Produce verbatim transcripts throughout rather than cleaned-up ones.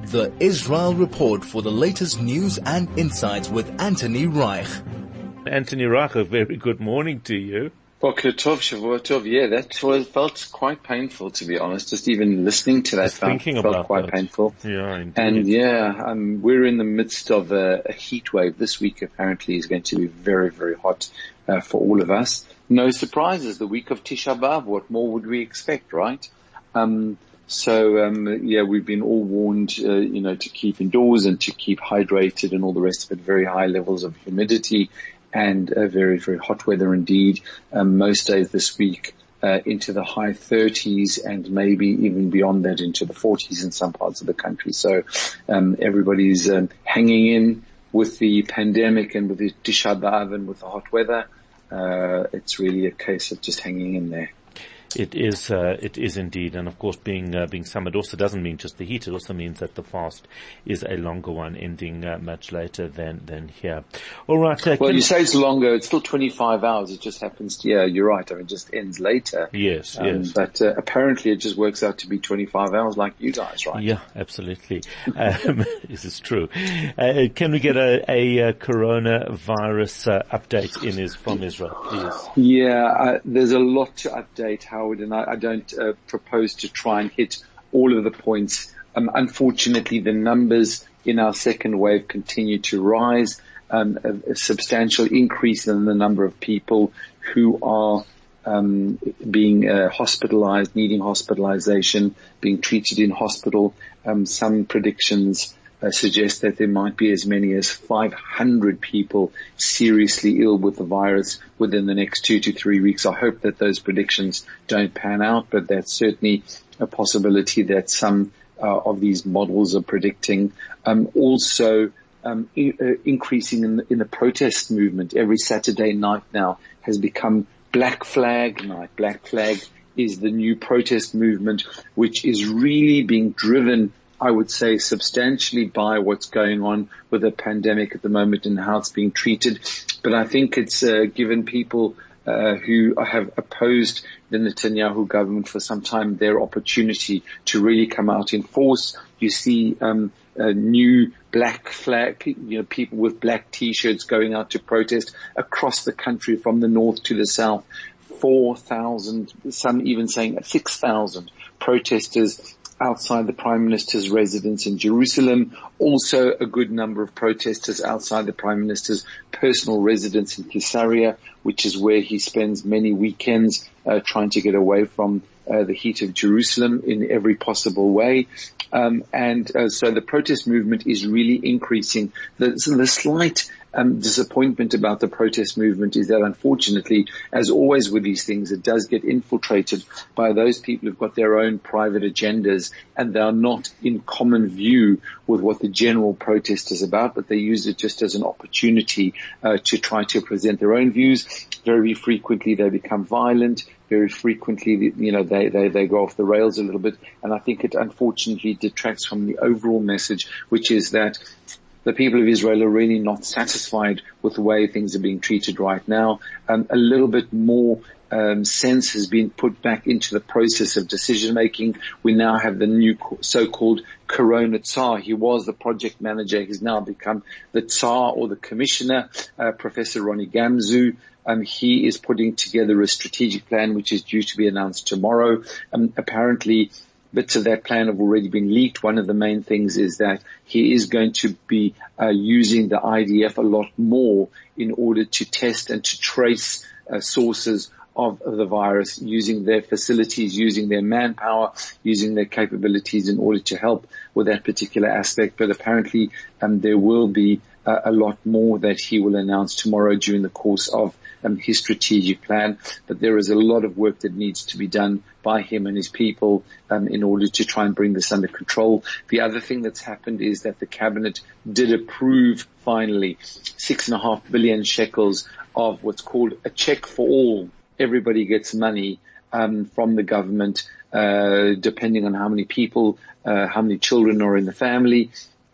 The Israel Report for the latest news and insights with Anthony Reich. Anthony Reich, a very good morning to you. Boker Tov, Shavua Tov. Yeah, that was, felt quite painful, to be honest. Just even listening to that Just felt, thinking felt about quite that. painful. Yeah, indeed. And yeah, um, we're in the midst of a, a heat wave. This week apparently is going to be very, very hot uh, for all of us. No surprises. The week of Tisha B'Av. What more would we expect, right? Um, so um, yeah, we've been all warned, uh, you know, to keep indoors and to keep hydrated and all the rest of it. Very high levels of humidity. And uh, very, very hot weather indeed. Um, most days this week uh, into the high thirties and maybe even beyond that into the forties in some parts of the country. So um, everybody's um, hanging in with the pandemic and with the Tisha B'Av and with the hot weather. Uh, it's really a case of just hanging in there. It is, uh, it is indeed. And of course, being, uh, being summer, it also doesn't mean just the heat. It also means that the fast is a longer one, ending uh, much later than, than here. All right. Uh, well, you say it's longer. It's still twenty-five hours. It just happens to, yeah, you're right. I mean, it just ends later. Yes, um, yes. But uh, apparently it just works out to be twenty-five hours like you guys, right? Yeah, absolutely. Um, this is true. Uh, can we get a, a, a coronavirus uh, update in is from Israel, please? Yeah, uh, there's a lot to update, Howard, and I, I don't uh, propose to try and hit all of the points. Um, unfortunately, the numbers in our second wave continue to rise. Um, a, a substantial increase in the number of people who are um, being uh, hospitalized, needing hospitalization, being treated in hospital. Um, some predictions Uh, suggest that there might be as many as five hundred people seriously ill with the virus within the next two to three weeks. I hope that those predictions don't pan out, but that's certainly a possibility that some uh, of these models are predicting. Um, also, um, I- uh, increasing in the, in the protest movement. Every Saturday night now has become Black Flag Night. Black Flag is the new protest movement, which is really being driven, I would say, substantially by what's going on with the pandemic at the moment and how it's being treated. But I think it's uh, given people uh, who have opposed the Netanyahu government for some time their opportunity to really come out in force. You see um, a new black flag, you know, people with black T-shirts going out to protest across the country from the north to the south. four thousand, some even saying six thousand protesters outside the Prime Minister's residence in Jerusalem. Also a good number of protesters outside the Prime Minister's personal residence in Caesarea, which is where he spends many weekends uh, trying to get away from uh, the heat of Jerusalem in every possible way. Um, and uh, so the protest movement is really increasing. The, so the slight um, disappointment about the protest movement is that, unfortunately, as always with these things, it does get infiltrated by those people who've got their own private agendas, and they are not in common view with what the general protest is about, but they use it just as an opportunity uh, to try to present their own views. Very frequently they become violent. Very frequently, you know, they, they, they go off the rails a little bit. And I think it unfortunately detracts from the overall message, which is that the people of Israel are really not satisfied with the way things are being treated right now. Um, a little bit more um, sense has been put back into the process of decision making. We now have the new so-called Corona Tsar. He was the project manager. He's now become the Tsar or the commissioner, uh, Professor Ronnie Gamzu. Um, he is putting together a strategic plan which is due to be announced tomorrow. Um, apparently, bits of that plan have already been leaked. One of the main things is that he is going to be uh, using the I D F a lot more in order to test and to trace uh, sources of, of the virus, using their facilities, using their manpower, using their capabilities in order to help with that particular aspect. But apparently um, there will be uh, a lot more that he will announce tomorrow during the course of um, his strategic plan. But there is a lot of work that needs to be done by him and his people um, in order to try and bring this under control. The other thing that's happened is that the cabinet did approve finally six and a half billion shekels of what's called a check for all. Everybody gets money um, from the government, uh, depending on how many people, uh, how many children are in the family.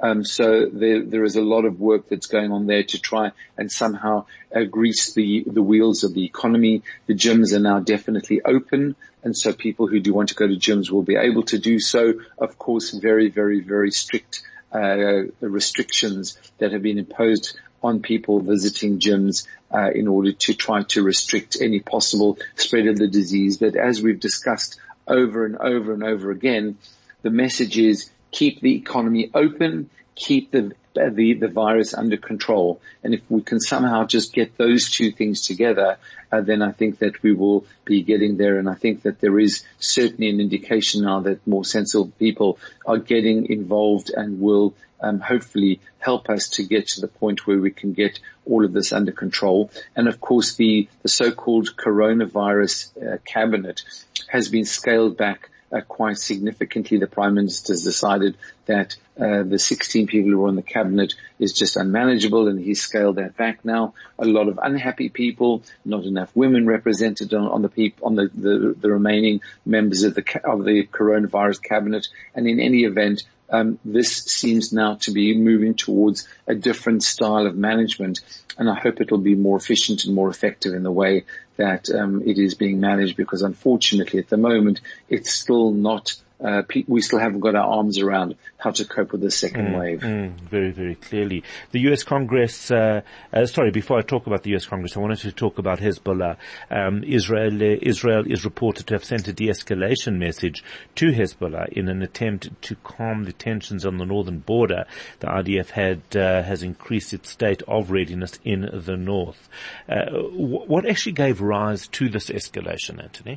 Um, so there, there is a lot of work that's going on there to try and somehow uh, grease the, the wheels of the economy. The gyms are now definitely open. And so people who do want to go to gyms will be able to do so. Of course, very, very, very strict, uh, restrictions that have been imposed on people visiting gyms, uh, in order to try to restrict any possible spread of the disease. But as we've discussed over and over and over again, the message is keep the economy open, keep the, the, the virus under control. And if we can somehow just get those two things together, uh, then I think that we will be getting there. And I think that there is certainly an indication now that more sensible people are getting involved and will um, hopefully help us to get to the point where we can get all of this under control. And of course, the, the so-called coronavirus uh, cabinet has been scaled back Uh, quite significantly. The Prime Minister has decided that uh, the sixteen people who are on the cabinet is just unmanageable, and he's scaled that back now. A lot of unhappy people, not enough women represented on, on the peop- on the, the, the remaining members of the ca- of the coronavirus cabinet. And in any event, um, this seems now to be moving towards a different style of management, and I hope it'll be more efficient and more effective in the way that um, it is being managed, because unfortunately at the moment it's still not, uh, pe- we still haven't got our arms around how to cope with the second mm, wave. Mm, very, very clearly. The U S Congress, uh, uh, sorry, before I talk about the U S Congress, I wanted to talk about Hezbollah. Um, Israel, uh, Israel is reported to have sent a de-escalation message to Hezbollah in an attempt to calm the tensions on the northern border. The I D F had, uh, has increased its state of readiness in the north. Uh, w- what actually gave rise to this escalation, Anthony?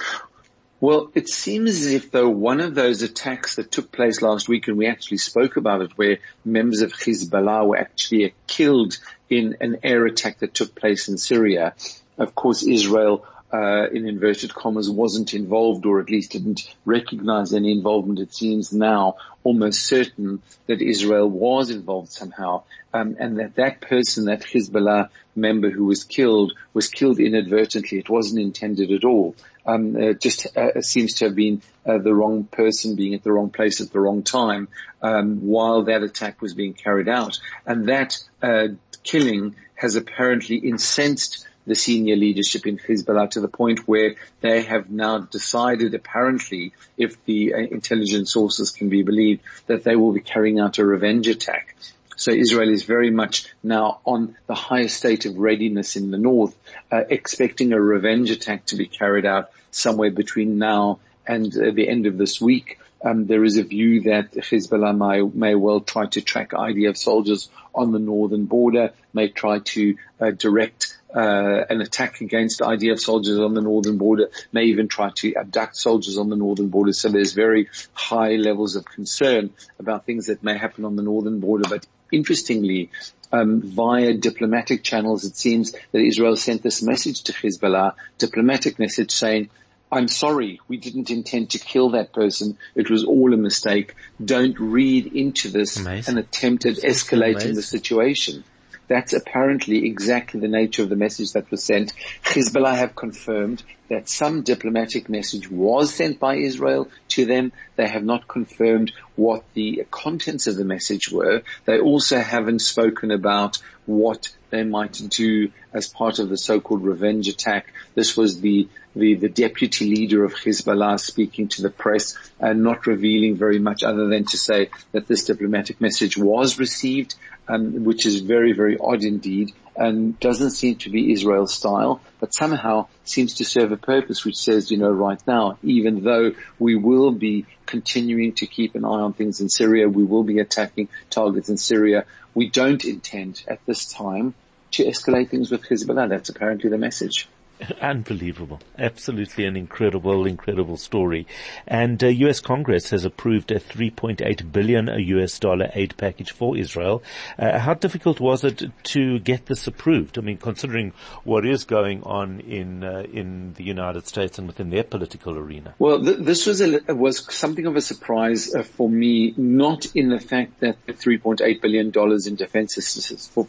Well, it seems as if though one of those attacks that took place last week, and we actually spoke about it, where members of Hezbollah were actually killed in an air attack that took place in Syria. Of course, Israel, uh, in inverted commas, wasn't involved, or at least didn't recognize any involvement. It seems now almost certain that Israel was involved somehow, um, and that that person, that Hezbollah member who was killed, was killed inadvertently. It wasn't intended at all. Um, uh, just uh, seems to have been uh, the wrong person being at the wrong place at the wrong time, um, while that attack was being carried out. And that uh, killing has apparently incensed the senior leadership in Hezbollah to the point where they have now decided, apparently, if the uh, intelligence sources can be believed, that they will be carrying out a revenge attack. So Israel is very much now on the highest state of readiness in the north, uh, expecting a revenge attack to be carried out somewhere between now and uh, the end of this week. Um, there is a view that Hezbollah may, may well try to track I D F soldiers on the northern border, may try to uh, direct uh, an attack against I D F soldiers on the northern border, may even try to abduct soldiers on the northern border. So there's very high levels of concern about things that may happen on the northern border. But interestingly, um, via diplomatic channels, it seems that Israel sent this message to Hezbollah, diplomatic message saying, I'm sorry, we didn't intend to kill that person. It was all a mistake. Don't read into this Amazing. an attempt at It's escalating the situation. That's apparently exactly the nature of the message that was sent. Hezbollah have confirmed that some diplomatic message was sent by Israel to them. They have not confirmed what the contents of the message were. They also haven't spoken about what they might do as part of the so-called revenge attack. This was the the, the deputy leader of Hezbollah speaking to the press and not revealing very much other than to say that this diplomatic message was received, um, which is very, very odd indeed, and doesn't seem to be Israel's style, but somehow seems to serve a purpose which says, you know, right now, even though we will be continuing to keep an eye on things in Syria, we will be attacking targets in Syria, we don't intend at this time to escalate things with Hezbollah. That's apparently the message. Unbelievable. Absolutely an incredible, incredible story. And uh, U S Congress has approved a three point eight billion U S dollar aid package for Israel. Uh, how difficult was it to get this approved? I mean, considering what is going on in uh, in the United States and within their political arena. Well, th- this was a, was something of a surprise uh, for me, not in the fact that the three point eight billion dollars in defense assistance for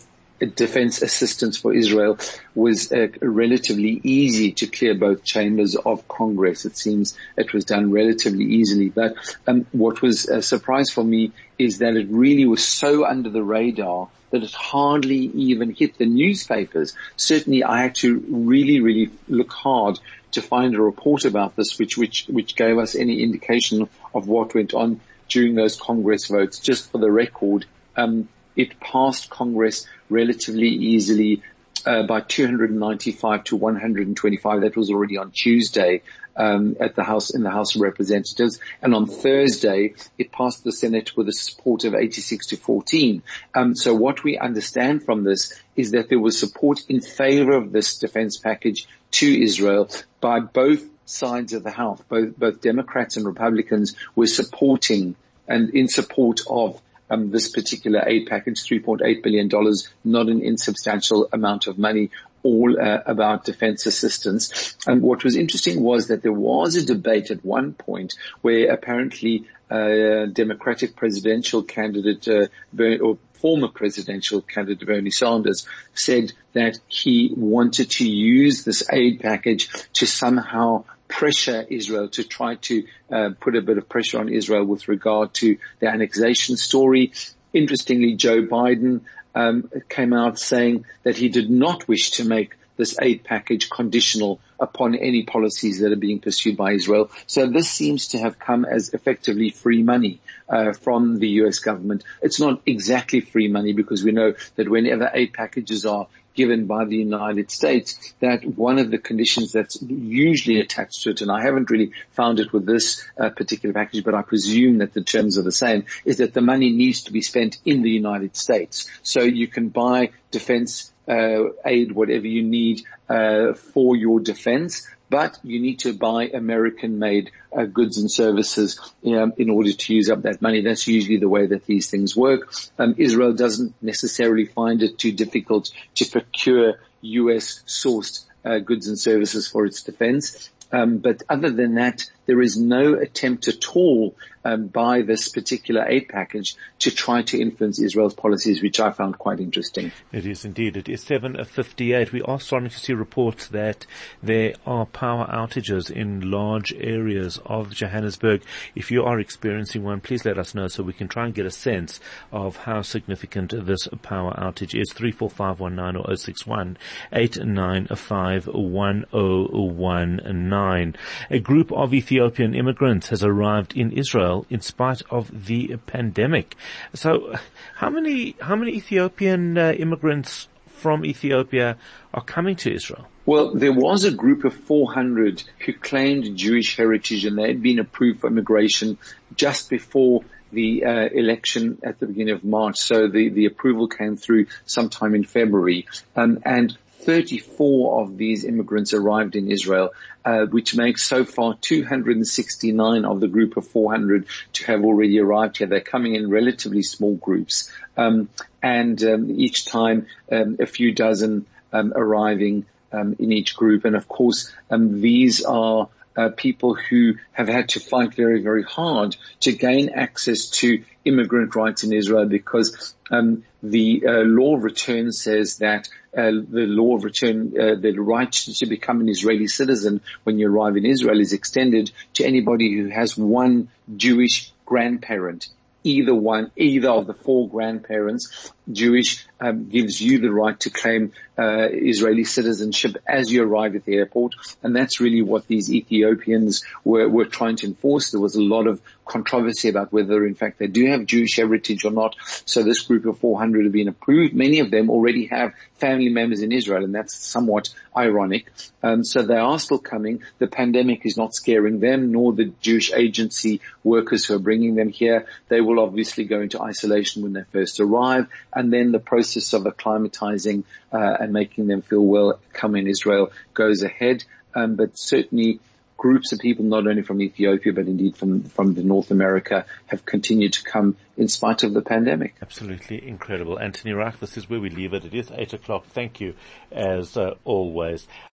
defense assistance for Israel was uh, relatively easy to clear both chambers of Congress. It seems it was done relatively easily. But um, what was a surprise for me is that it really was so under the radar that it hardly even hit the newspapers. Certainly I had to really, really look hard to find a report about this, which, which, which gave us any indication of what went on during those Congress votes. Just for the record, um, it passed Congress relatively easily, uh, by two hundred ninety-five to one hundred twenty-five. That was already on Tuesday, um, at the House, in the House of Representatives. And on Thursday, it passed the Senate with a support of eighty-six to fourteen. Um, so what we understand from this is that there was support in favor of this defense package to Israel by both sides of the House. Both, both Democrats and Republicans were supporting and in support of Um, this particular aid package, three point eight billion dollars, not an insubstantial amount of money, all uh, about defense assistance. And what was interesting was that there was a debate at one point where apparently uh, Democratic presidential candidate, uh, Ber- or former presidential candidate Bernie Sanders said that he wanted to use this aid package to somehow pressure Israel, to try to uh, put a bit of pressure on Israel with regard to the annexation story. Interestingly, Joe Biden um, came out saying that he did not wish to make this aid package conditional upon any policies that are being pursued by Israel. So this seems to have come as effectively free money uh, from the U S government. It's not exactly free money, because we know that whenever aid packages are given by the United States, that one of the conditions that's usually attached to it, and I haven't really found it with this uh, particular package, but I presume that the terms are the same, is that the money needs to be spent in the United States. So you can buy defense uh, aid, whatever you need uh, for your defense, but you need to buy American-made uh, goods and services um, in order to use up that money. That's usually the way that these things work. Um, Israel doesn't necessarily find it too difficult to procure U S-sourced uh, goods and services for its defense. Um, but other than that, there is no attempt at all um, by this particular aid package to try to influence Israel's policies, which I found quite interesting. It is indeed. It is seven fifty-eight. We are starting to see reports that there are power outages in large areas of Johannesburg. If you are experiencing one, please let us know so we can try and get a sense of how significant this power outage is. three four five one nine or zero six one eight nine five one zero one nine. A group of Ethiopian immigrants has arrived in Israel in spite of the pandemic. So how many, how many Ethiopian uh, immigrants from Ethiopia are coming to Israel? Well, there was a group of four hundred who claimed Jewish heritage, and they had been approved for immigration just before the uh, election at the beginning of March. So the, the approval came through sometime in February. Um, and thirty-four of these immigrants arrived in Israel, uh, which makes so far two hundred sixty-nine of the group of four hundred to have already arrived here. They're coming in relatively small groups, um, and um, each time um, a few dozen um, arriving um, in each group. And of course, um, these are Uh, people who have had to fight very, very hard to gain access to immigrant rights in Israel, because um, the uh, law of return says that uh, the law of return, uh, the right to become an Israeli citizen when you arrive in Israel is extended to anybody who has one Jewish grandparent. Either one, either of the four grandparents, Jewish, um, gives you the right to claim uh, Israeli citizenship as you arrive at the airport, and that's really what these Ethiopians were, were trying to enforce. There was a lot of controversy about whether, in fact, they do have Jewish heritage or not. So this group of four hundred have been approved. Many of them already have family members in Israel, and that's somewhat ironic. Um, so they are still coming. The pandemic is not scaring them, nor the Jewish agency workers who are bringing them here. They will obviously go into isolation when they first arrive, and then the process of acclimatizing uh, and making them feel welcome in Israel goes ahead. Um, but certainly groups of people, not only from Ethiopia, but indeed from, from the North America, have continued to come in spite of the pandemic. Absolutely incredible. Anthony Reich, this is where we leave it. It is eight o'clock. Thank you, as uh, always.